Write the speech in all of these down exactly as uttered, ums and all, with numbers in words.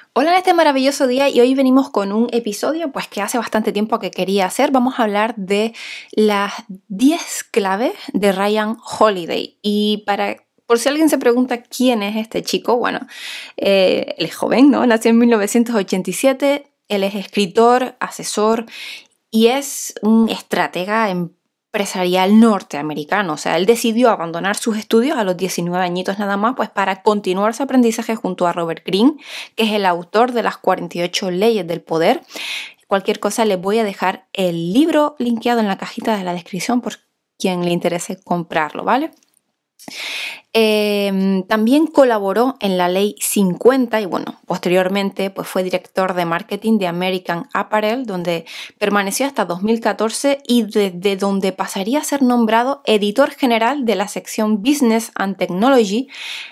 Hola en este maravilloso día y hoy venimos con un episodio pues que hace bastante tiempo que quería hacer. Vamos a hablar de las diez claves de Ryan Holiday. Y para, por si alguien se pregunta quién es este chico, bueno, eh, él es joven, ¿no? Nació en mil novecientos ochenta y siete, él es escritor, asesor y es un estratega en empresarial norteamericano. O sea, él decidió abandonar sus estudios a los diecinueve añitos nada más, pues para continuar su aprendizaje junto a Robert Greene, que es el autor de las cuarenta y ocho leyes del poder. Cualquier cosa les voy a dejar el libro linkeado en la cajita de la descripción por quien le interese comprarlo, ¿vale? Eh, también colaboró en la Ley cincuenta y bueno, posteriormente pues fue director de marketing de American Apparel, donde permaneció hasta dos mil catorce y desde donde pasaría a ser nombrado editor general de la sección Business and Technology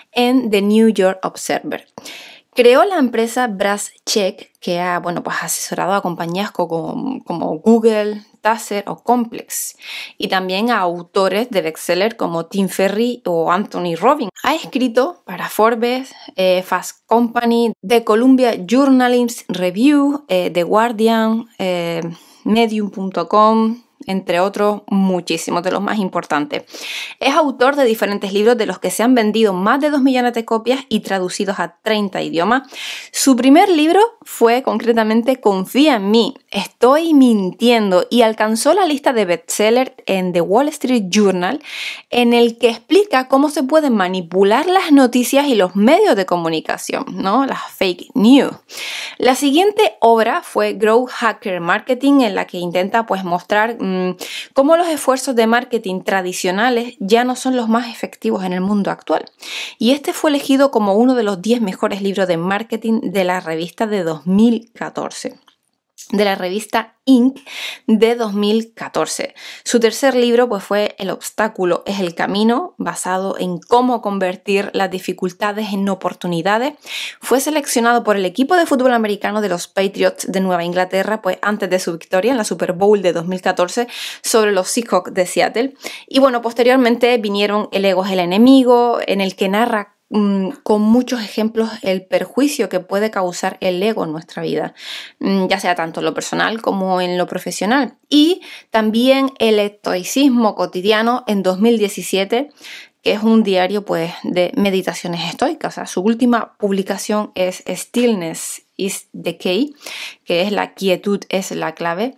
en The New York Observer. Creó la empresa Brass Check, que ha bueno, pues, asesorado a compañías como, como Google, Taser o Complex, y también a autores de bestseller como Tim Ferriss o Anthony Robbins. Ha escrito para Forbes, eh, Fast Company, The Columbia Journalism Review, eh, The Guardian, eh, Medium punto com, entre otros muchísimos de los más importantes. Es autor de diferentes libros de los que se han vendido más de dos millones de copias y traducidos a treinta idiomas. Su primer libro fue concretamente Confía en mí, estoy mintiendo, y alcanzó la lista de bestsellers en The Wall Street Journal, en el que explica cómo se pueden manipular las noticias y los medios de comunicación, ¿no? Las fake news. La siguiente obra fue Growth Hacker Marketing, en la que intenta pues mostrar mmm, cómo los esfuerzos de marketing tradicionales ya no son los más efectivos en el mundo actual. Y este fue elegido como uno de los diez mejores libros de marketing de la revista de dos mil catorce. De la revista Inc de dos mil catorce. Su tercer libro pues, fue El obstáculo es el camino, basado en cómo convertir las dificultades en oportunidades. Fue seleccionado por el equipo de fútbol americano de los Patriots de Nueva Inglaterra pues, antes de su victoria en la Super Bowl de dos mil catorce sobre los Seahawks de Seattle. Y bueno, posteriormente vinieron El ego es el enemigo, en el que narra con muchos ejemplos el perjuicio que puede causar el ego en nuestra vida, ya sea tanto en lo personal como en lo profesional. Y también El estoicismo cotidiano en dos mil diecisiete, que es un diario pues, de meditaciones estoicas. O sea, su última publicación es Stillness is the key, que es la quietud es la clave,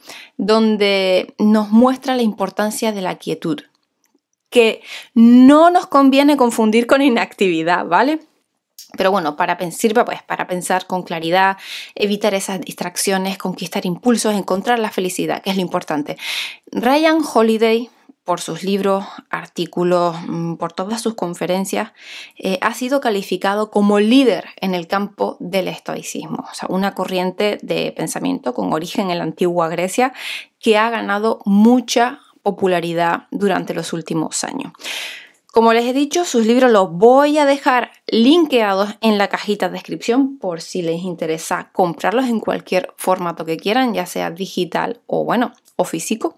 donde nos muestra la importancia de la quietud, que no nos conviene confundir con inactividad, ¿vale? Pero bueno, para, sirve pues, para pensar con claridad, evitar esas distracciones, conquistar impulsos, encontrar la felicidad, que es lo importante. Ryan Holiday, por sus libros, artículos, por todas sus conferencias, eh, ha sido calificado como líder en el campo del estoicismo, o sea, una corriente de pensamiento con origen en la antigua Grecia que ha ganado mucha popularidad durante los últimos años. Como les he dicho, sus libros los voy a dejar linkeados en la cajita de descripción por si les interesa comprarlos en cualquier formato que quieran, ya sea digital o bueno, o físico.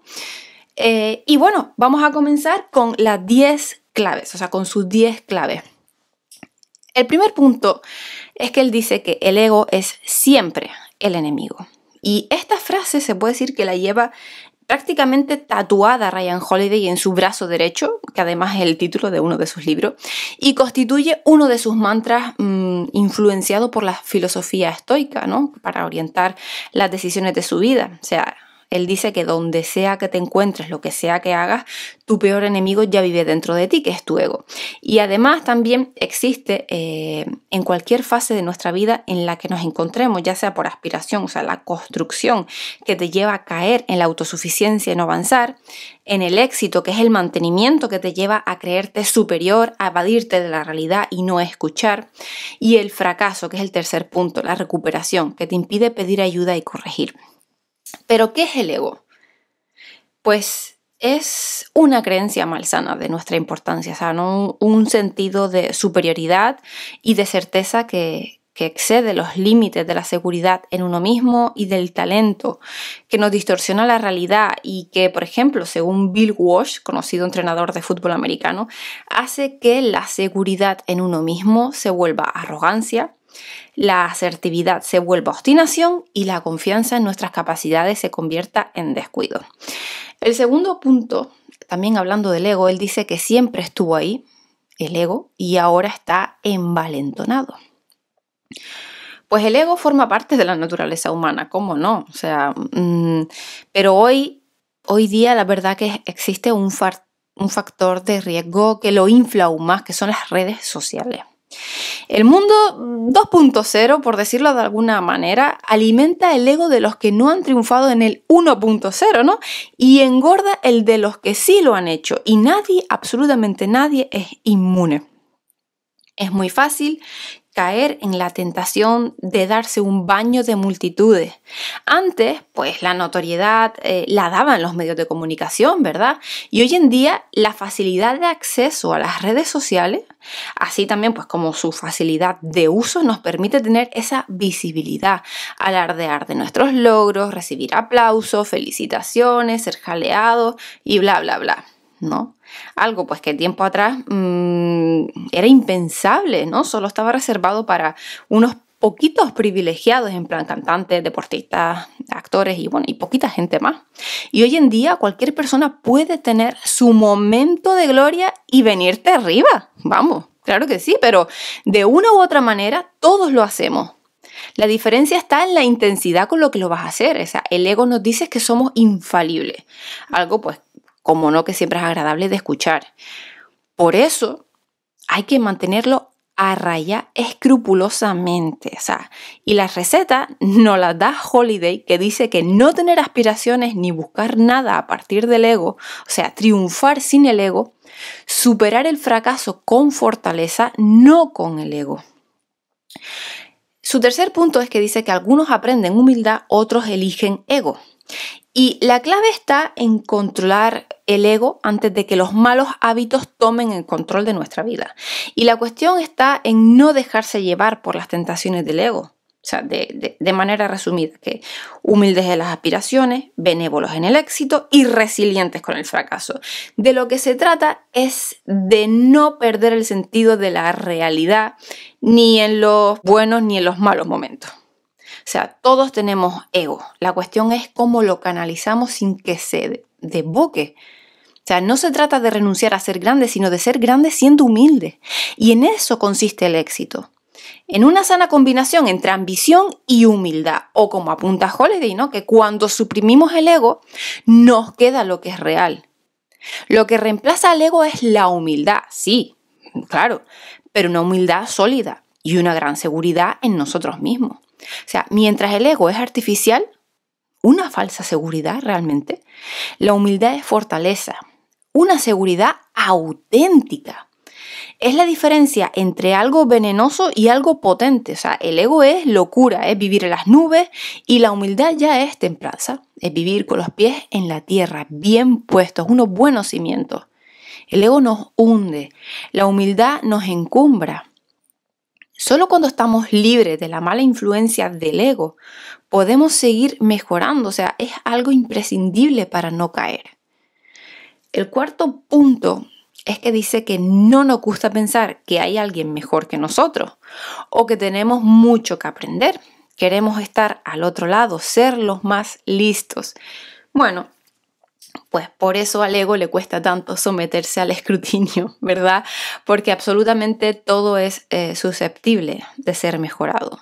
Eh, y bueno, vamos a comenzar con las diez claves, o sea, con sus diez claves. El primer punto es que él dice que el ego es siempre el enemigo. Y esta frase se puede decir que la lleva prácticamente tatuada Ryan Holiday en su brazo derecho, que además es el título de uno de sus libros, y constituye uno de sus mantras mmm, influenciado por la filosofía estoica, ¿no? Para orientar las decisiones de su vida. O sea, él dice que donde sea que te encuentres, lo que sea que hagas, tu peor enemigo ya vive dentro de ti, que es tu ego. Y además también existe eh, en cualquier fase de nuestra vida en la que nos encontremos, ya sea por aspiración, o sea, la construcción que te lleva a caer en la autosuficiencia y no avanzar, en el éxito, que es el mantenimiento que te lleva a creerte superior, a evadirte de la realidad y no escuchar, y el fracaso, que es el tercer punto, la recuperación, que te impide pedir ayuda y corregir. ¿Pero qué es el ego? Pues es una creencia malsana de nuestra importancia, o sea, ¿no? Un sentido de superioridad y de certeza que, que excede los límites de la seguridad en uno mismo y del talento, que nos distorsiona la realidad y que, por ejemplo, según Bill Walsh, conocido entrenador de fútbol americano, hace que la seguridad en uno mismo se vuelva arrogancia, La asertividad se vuelve obstinación y la confianza en nuestras capacidades se convierta en descuido. El segundo punto, también hablando del ego, él dice que siempre estuvo ahí, el ego, y ahora está envalentonado. Pues el ego forma parte de la naturaleza humana, ¿cómo no? O sea, mmm, pero hoy, hoy día la verdad que existe un, fa- un factor de riesgo que lo infla aún más, que son las redes sociales. El mundo dos punto cero, por decirlo de alguna manera, alimenta el ego de los que no han triunfado en el uno punto cero, ¿no? Y engorda el de los que sí lo han hecho. Y nadie, absolutamente nadie, es inmune. Es muy fácil caer en la tentación de darse un baño de multitudes. Antes, pues la notoriedad eh, la daban los medios de comunicación, ¿verdad? Y hoy en día la facilidad de acceso a las redes sociales, así también pues como su facilidad de uso, nos permite tener esa visibilidad, alardear de nuestros logros, recibir aplausos, felicitaciones, ser jaleados y bla, bla, bla, ¿no? Algo pues que tiempo atrás mmm, era impensable, ¿no? Solo estaba reservado para unos poquitos privilegiados, en plan cantantes, deportistas, actores y bueno, y poquita gente más. Y hoy en día cualquier persona puede tener su momento de gloria y venirte arriba. Vamos, claro que sí, pero de una u otra manera todos lo hacemos. La diferencia está en la intensidad con lo que lo vas a hacer. O sea, el ego nos dice que somos infalibles. Algo pues como no que siempre es agradable de escuchar. Por eso hay que mantenerlo a raya escrupulosamente. O sea, y la receta nos la da Holiday, que dice que no tener aspiraciones ni buscar nada a partir del ego, o sea, triunfar sin el ego, superar el fracaso con fortaleza, no con el ego. Su tercer punto es que dice que algunos aprenden humildad, otros eligen ego. Y la clave está en controlar el ego antes de que los malos hábitos tomen el control de nuestra vida. Y la cuestión está en no dejarse llevar por las tentaciones del ego. O sea, de, de, de manera resumida, que humildes en las aspiraciones, benévolos en el éxito y resilientes con el fracaso. De lo que se trata es de no perder el sentido de la realidad ni en los buenos ni en los malos momentos. O sea, todos tenemos ego. La cuestión es cómo lo canalizamos sin que se desboque. O sea, no se trata de renunciar a ser grande, sino de ser grande siendo humilde. Y en eso consiste el éxito. En una sana combinación entre ambición y humildad. O como apunta Holiday, ¿no? Que cuando suprimimos el ego, nos queda lo que es real. Lo que reemplaza al ego es la humildad, sí, claro, pero una humildad sólida y una gran seguridad en nosotros mismos. O sea, mientras el ego es artificial, una falsa seguridad realmente, la humildad es fortaleza, una seguridad auténtica. Es la diferencia entre algo venenoso y algo potente. O sea, el ego es locura, es vivir en las nubes, y la humildad ya es templanza, es vivir con los pies en la tierra, bien puestos, unos buenos cimientos. El ego nos hunde, la humildad nos encumbra. Solo cuando estamos libres de la mala influencia del ego podemos seguir mejorando, o sea, es algo imprescindible para no caer. El cuarto punto es que dice que no nos gusta pensar que hay alguien mejor que nosotros o que tenemos mucho que aprender. Queremos estar al otro lado, ser los más listos. Bueno, pues por eso al ego le cuesta tanto someterse al escrutinio, ¿verdad? Porque absolutamente todo es eh, susceptible de ser mejorado.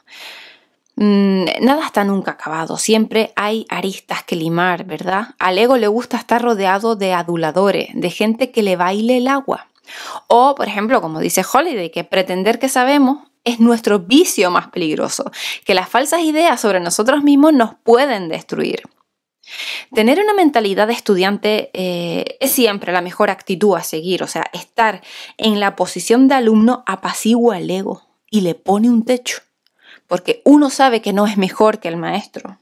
Mm, nada está nunca acabado, siempre hay aristas que limar, ¿verdad? Al ego le gusta estar rodeado de aduladores, de gente que le baile el agua. O, por ejemplo, como dice Holiday, que pretender que sabemos es nuestro vicio más peligroso, que las falsas ideas sobre nosotros mismos nos pueden destruir. Tener una mentalidad de estudiante eh, es siempre la mejor actitud a seguir, o sea, estar en la posición de alumno apacigua el ego y le pone un techo, porque uno sabe que no es mejor que el maestro.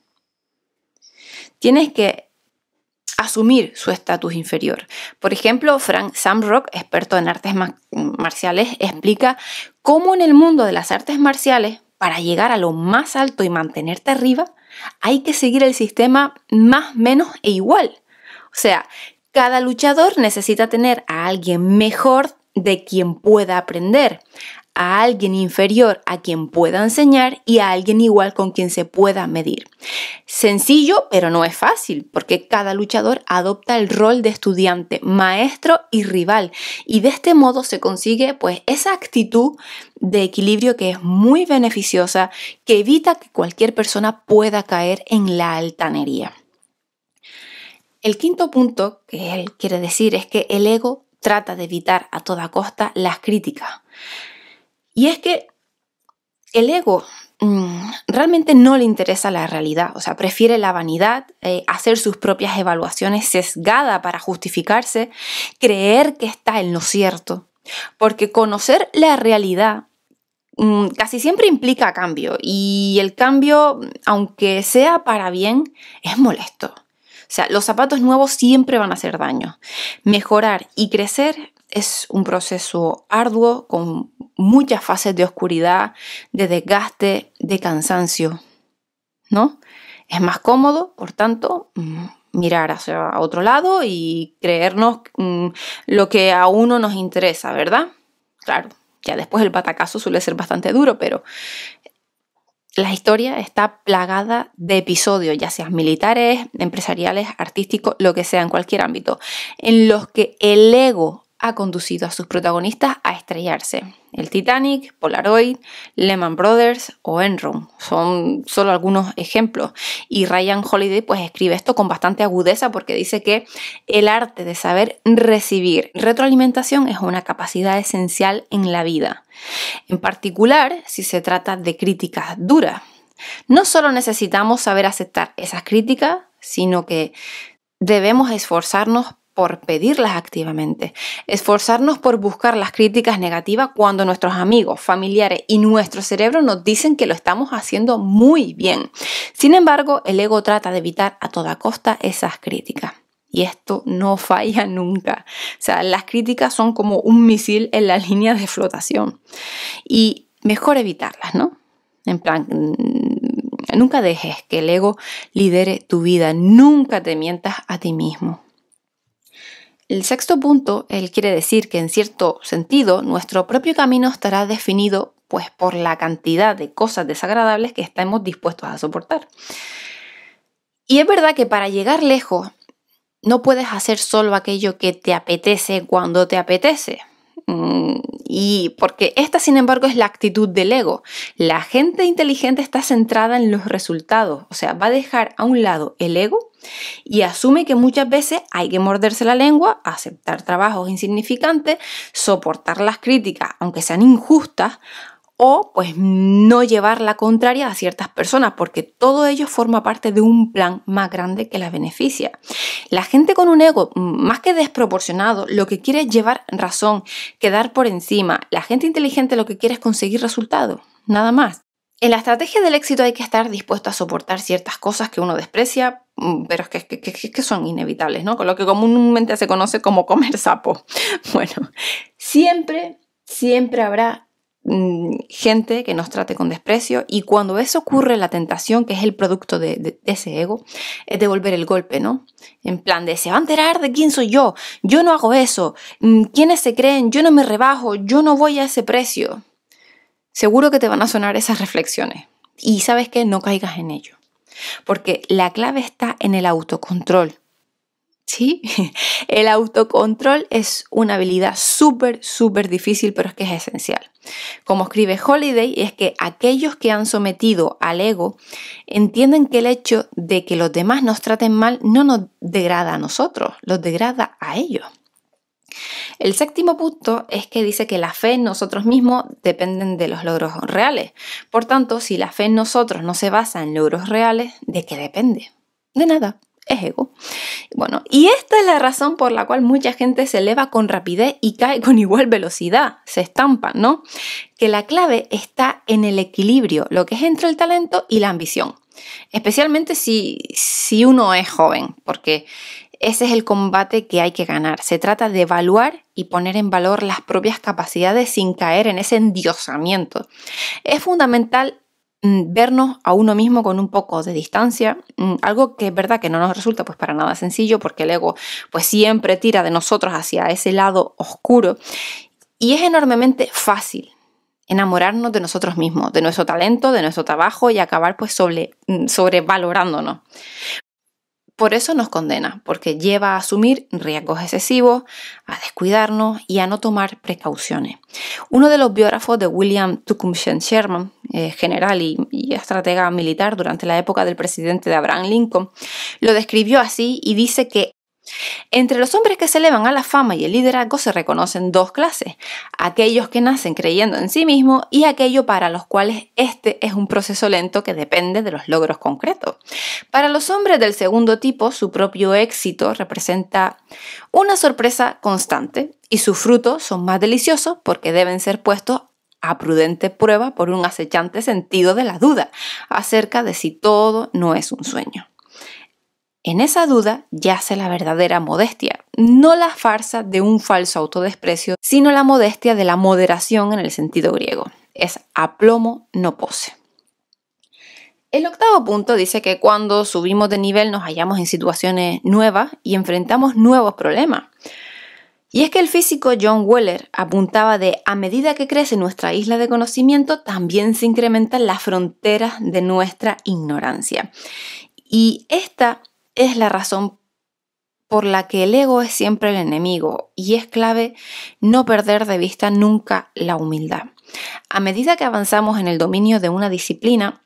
Tienes que asumir su estatus inferior. Por ejemplo, Frank Shamrock, experto en artes marciales, explica cómo en el mundo de las artes marciales, para llegar a lo más alto y mantenerte arriba, hay que seguir el sistema más, menos e igual. O sea, cada luchador necesita tener a alguien mejor de quien pueda aprender, a alguien inferior a quien pueda enseñar y a alguien igual con quien se pueda medir. Sencillo, pero no es fácil, porque cada luchador adopta el rol de estudiante, maestro y rival, y de este modo se consigue pues esa actitud de equilibrio que es muy beneficiosa, que evita que cualquier persona pueda caer en la altanería. El quinto punto que él quiere decir es que el ego trata de evitar a toda costa las críticas. Y es que el ego mmm, realmente no le interesa la realidad, o sea, prefiere la vanidad, eh, hacer sus propias evaluaciones sesgadas para justificarse, creer que está en lo cierto, porque conocer la realidad mmm, casi siempre implica cambio, y el cambio, aunque sea para bien, es molesto. O sea, los zapatos nuevos siempre van a hacer daño. Mejorar y crecer es un proceso arduo con muchas fases de oscuridad, de desgaste, de cansancio, ¿no? Es más cómodo, por tanto, mirar hacia otro lado y creernos mmm, lo que a uno nos interesa, ¿verdad? Claro, ya después el batacazo suele ser bastante duro, pero la historia está plagada de episodios, ya sean militares, empresariales, artísticos, lo que sea, en cualquier ámbito, en los que el ego ha conducido a sus protagonistas a estrellarse. El Titanic, Polaroid, Lehman Brothers o Enron son solo algunos ejemplos. Y Ryan Holiday pues escribe esto con bastante agudeza porque dice que el arte de saber recibir retroalimentación es una capacidad esencial en la vida. En particular, si se trata de críticas duras. No solo necesitamos saber aceptar esas críticas, sino que debemos esforzarnos por pedirlas activamente, esforzarnos por buscar las críticas negativas cuando nuestros amigos, familiares y nuestro cerebro nos dicen que lo estamos haciendo muy bien. Sin embargo, el ego trata de evitar a toda costa esas críticas. Y esto no falla nunca. O sea, las críticas son como un misil en la línea de flotación. Y mejor evitarlas, ¿no? En plan, nunca dejes que el ego lidere tu vida. Nunca te mientas a ti mismo. El sexto punto, él quiere decir que en cierto sentido nuestro propio camino estará definido pues, por la cantidad de cosas desagradables que estemos dispuestos a soportar. Y es verdad que para llegar lejos no puedes hacer solo aquello que te apetece cuando te apetece. Y porque esta, sin embargo, es la actitud del ego. La gente inteligente está centrada en los resultados, o sea, va a dejar a un lado el ego y asume que muchas veces hay que morderse la lengua, aceptar trabajos insignificantes, soportar las críticas, aunque sean injustas, o pues no llevar la contraria a ciertas personas, porque todo ello forma parte de un plan más grande que la beneficia. La gente con un ego más que desproporcionado lo que quiere es llevar razón, quedar por encima. La gente inteligente lo que quiere es conseguir resultados, nada más. En la estrategia del éxito hay que estar dispuesto a soportar ciertas cosas que uno desprecia, pero es que, que, que, que son inevitables, ¿no? Con lo que comúnmente se conoce como comer sapo. Bueno, siempre, siempre habrá gente que nos trate con desprecio y cuando eso ocurre la tentación, que es el producto de, de, de ese ego, es devolver el golpe, ¿no? En plan de se va a enterar de quién soy yo, yo no hago eso, ¿quiénes se creen? Yo no me rebajo, yo no voy a ese precio. Seguro que te van a sonar esas reflexiones y ¿sabes qué? No caigas en ello, porque la clave está en el autocontrol. ¿Sí? El autocontrol es una habilidad súper, súper difícil, pero es que es esencial. Como escribe Holiday, es que aquellos que han sometido al ego entienden que el hecho de que los demás nos traten mal no nos degrada a nosotros, los degrada a ellos. El séptimo punto es que dice que la fe en nosotros mismos depende de los logros reales. Por tanto, si la fe en nosotros no se basa en logros reales, ¿de qué depende? De nada. Es ego. Bueno, y esta es la razón por la cual mucha gente se eleva con rapidez y cae con igual velocidad, se estampan, ¿no? Que la clave está en el equilibrio, lo que es entre el talento y la ambición. Especialmente si, si uno es joven, porque ese es el combate que hay que ganar. Se trata de evaluar y poner en valor las propias capacidades sin caer en ese endiosamiento. Es fundamental vernos a uno mismo con un poco de distancia, algo que es verdad que no nos resulta pues para nada sencillo porque el ego pues siempre tira de nosotros hacia ese lado oscuro y es enormemente fácil enamorarnos de nosotros mismos, de nuestro talento, de nuestro trabajo y acabar pues sobre, sobrevalorándonos. Por eso nos condena, porque lleva a asumir riesgos excesivos, a descuidarnos y a no tomar precauciones. Uno de los biógrafos de William Tecumseh Sherman, eh, general y, y estratega militar durante la época del presidente de Abraham Lincoln, lo describió así y dice que entre los hombres que se elevan a la fama y el liderazgo se reconocen dos clases: aquellos que nacen creyendo en sí mismos y aquellos para los cuales este es un proceso lento que depende de los logros concretos. Para los hombres del segundo tipo, su propio éxito representa una sorpresa constante y sus frutos son más deliciosos porque deben ser puestos a prudente prueba por un acechante sentido de la duda acerca de si todo no es un sueño. En esa duda yace la verdadera modestia, no la farsa de un falso autodesprecio, sino la modestia de la moderación en el sentido griego. Es aplomo, no pose. El octavo punto dice que cuando subimos de nivel nos hallamos en situaciones nuevas y enfrentamos nuevos problemas. Y es que el físico John Wheeler apuntaba de a medida que crece nuestra isla de conocimiento, también se incrementan las fronteras de nuestra ignorancia. Y esta es la razón por la que el ego es siempre el enemigo y es clave no perder de vista nunca la humildad. A medida que avanzamos en el dominio de una disciplina,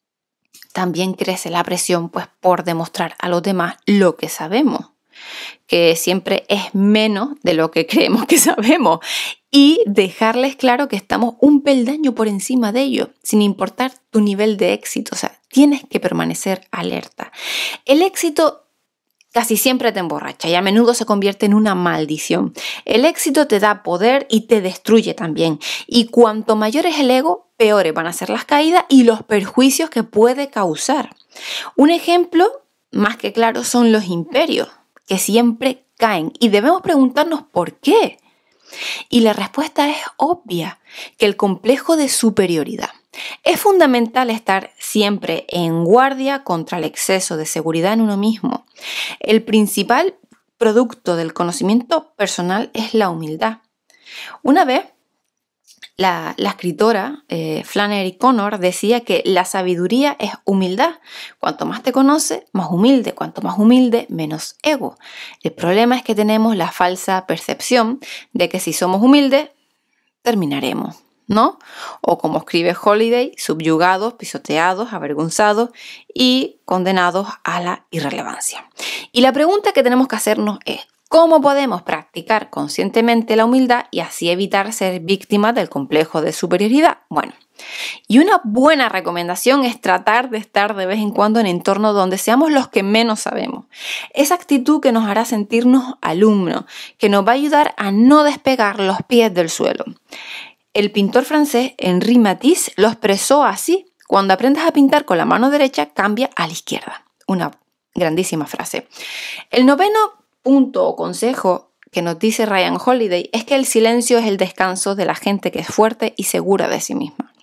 también crece la presión pues, por demostrar a los demás lo que sabemos, que siempre es menos de lo que creemos que sabemos, y dejarles claro que estamos un peldaño por encima de ellos, sin importar tu nivel de éxito. O sea, tienes que permanecer alerta. El éxito casi siempre te emborracha y a menudo se convierte en una maldición. El éxito te da poder y te destruye también. Y cuanto mayor es el ego, peores van a ser las caídas y los perjuicios que puede causar. Un ejemplo más que claro son los imperios, que siempre caen y debemos preguntarnos por qué. Y la respuesta es obvia, que el complejo de superioridad. Es fundamental estar siempre en guardia contra el exceso de seguridad en uno mismo. El principal producto del conocimiento personal es la humildad. Una vez, la, la escritora eh, Flannery Connor decía que la sabiduría es humildad. Cuanto más te conoces, más humilde. Cuanto más humilde, menos ego. El problema es que tenemos la falsa percepción de que si somos humildes, terminaremos, ¿no? O como escribe Holiday, subyugados, pisoteados, avergonzados y condenados a la irrelevancia. Y la pregunta que tenemos que hacernos es: ¿cómo podemos practicar conscientemente la humildad y así evitar ser víctimas del complejo de superioridad? Bueno, y una buena recomendación es tratar de estar de vez en cuando en entornos donde seamos los que menos sabemos. Esa actitud que nos hará sentirnos alumnos, que nos va a ayudar a no despegar los pies del suelo. El pintor francés Henri Matisse lo expresó así: cuando aprendas a pintar con la mano derecha, cambia a la izquierda. Una grandísima frase. El noveno punto o consejo que nos dice Ryan Holiday es que el silencio es el descanso de la gente que es fuerte y segura de sí misma.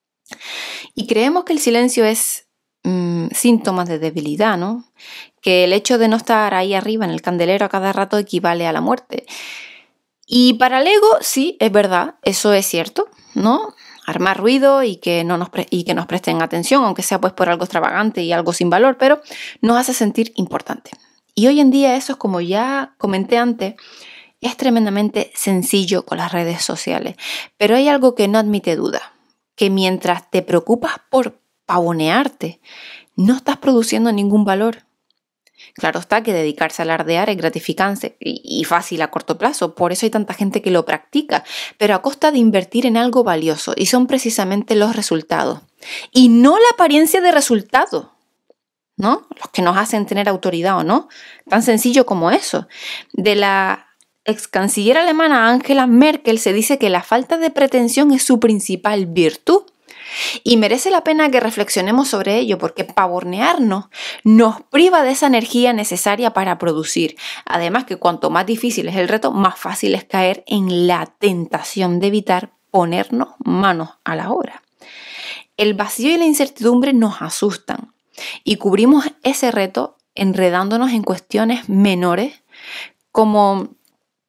Y creemos que el silencio es mmm, síntoma de debilidad, ¿no? Que el hecho de no estar ahí arriba en el candelero a cada rato equivale a la muerte. Y para el ego, sí, es verdad, eso es cierto, ¿no? Armar ruido y que, no nos pre- y que nos presten atención, aunque sea pues por algo extravagante y algo sin valor, pero nos hace sentir importante. Y hoy en día eso es, como ya comenté antes, es tremendamente sencillo con las redes sociales. Pero hay algo que no admite duda, que mientras te preocupas por pavonearte, no estás produciendo ningún valor. Claro está que dedicarse a alardear es gratificante y fácil a corto plazo, por eso hay tanta gente que lo practica, pero a costa de invertir en algo valioso, y son precisamente los resultados. Y no la apariencia de resultado, ¿no? Los que nos hacen tener autoridad o no. Tan sencillo como eso. De la ex canciller alemana Angela Merkel se dice que la falta de pretensión es su principal virtud. Y merece la pena que reflexionemos sobre ello, porque pavonearnos nos priva de esa energía necesaria para producir. Además que cuanto más difícil es el reto, más fácil es caer en la tentación de evitar ponernos manos a la obra. El vacío y la incertidumbre nos asustan y cubrimos ese reto enredándonos en cuestiones menores como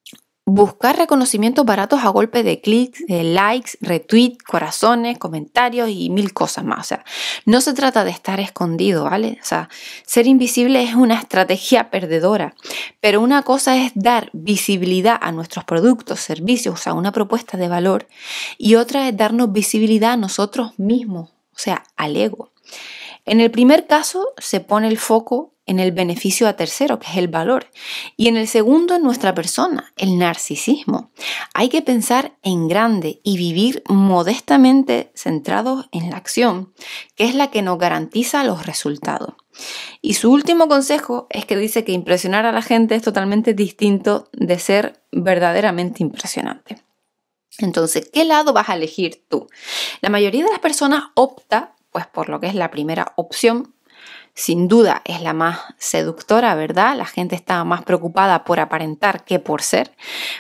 buscar reconocimientos baratos a golpe de clics, de likes, retweets, corazones, comentarios y mil cosas más. O sea, no se trata de estar escondido, ¿vale? O sea, ser invisible es una estrategia perdedora, pero una cosa es dar visibilidad a nuestros productos, servicios, a una propuesta de valor, y otra es darnos visibilidad a nosotros mismos, o sea, al ego. En el primer caso se pone el foco en el beneficio a tercero, que es el valor, y en el segundo en nuestra persona, el narcisismo. Hay que pensar en grande y vivir modestamente centrados en la acción, que es la que nos garantiza los resultados. Y su último consejo es que dice que impresionar a la gente es totalmente distinto de ser verdaderamente impresionante. Entonces, ¿qué lado vas a elegir tú? La mayoría de las personas opta pues por lo que es la primera opción. Sin duda es la más seductora, ¿verdad? La gente está más preocupada por aparentar que por ser.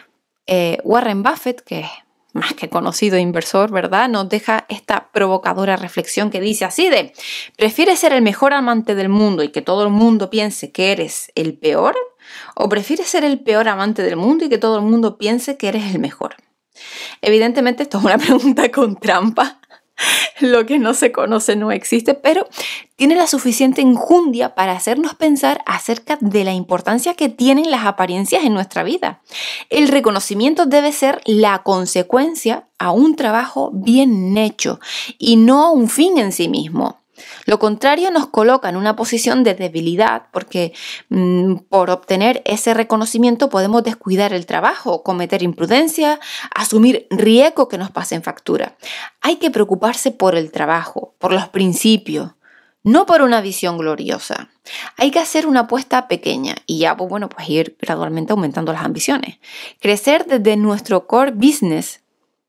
Eh, Warren Buffett, que es más que conocido inversor, ¿verdad?, nos deja esta provocadora reflexión que dice así de: ¿prefieres ser el mejor amante del mundo y que todo el mundo piense que eres el peor? ¿O prefieres ser el peor amante del mundo y que todo el mundo piense que eres el mejor? Evidentemente esto es una pregunta con trampa. Lo que no se conoce no existe, pero tiene la suficiente enjundia para hacernos pensar acerca de la importancia que tienen las apariencias en nuestra vida. El reconocimiento debe ser la consecuencia a un trabajo bien hecho y no un fin en sí mismo. Lo contrario nos coloca en una posición de debilidad porque mmm, por obtener ese reconocimiento podemos descuidar el trabajo, cometer imprudencia, asumir riesgo que nos pasen factura. Hay que preocuparse por el trabajo, por los principios, no por una visión gloriosa. Hay que hacer una apuesta pequeña y ya pues, bueno, pues ir gradualmente aumentando las ambiciones. Crecer desde nuestro core business,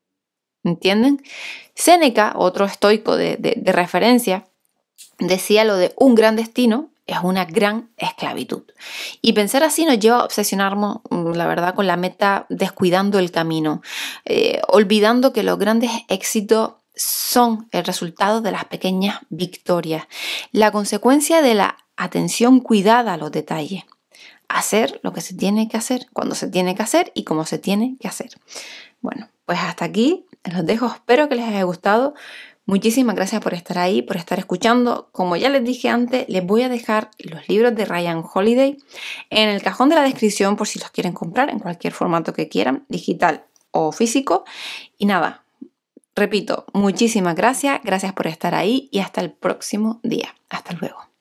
¿entienden? Séneca, otro estoico de, de, de referencia, decía lo de un gran destino es una gran esclavitud. Y pensar así nos lleva a obsesionarnos, la verdad, con la meta, descuidando el camino, eh, olvidando que los grandes éxitos son el resultado de las pequeñas victorias, la consecuencia de la atención cuidada a los detalles. Hacer lo que se tiene que hacer, cuando se tiene que hacer y cómo se tiene que hacer. Bueno, pues hasta aquí los dejo. Espero que les haya gustado. Muchísimas gracias por estar ahí, por estar escuchando. Como ya les dije antes, les voy a dejar los libros de Ryan Holiday en el cajón de la descripción por si los quieren comprar en cualquier formato que quieran, digital o físico. Y nada, repito, muchísimas gracias, gracias por estar ahí y hasta el próximo día. Hasta luego.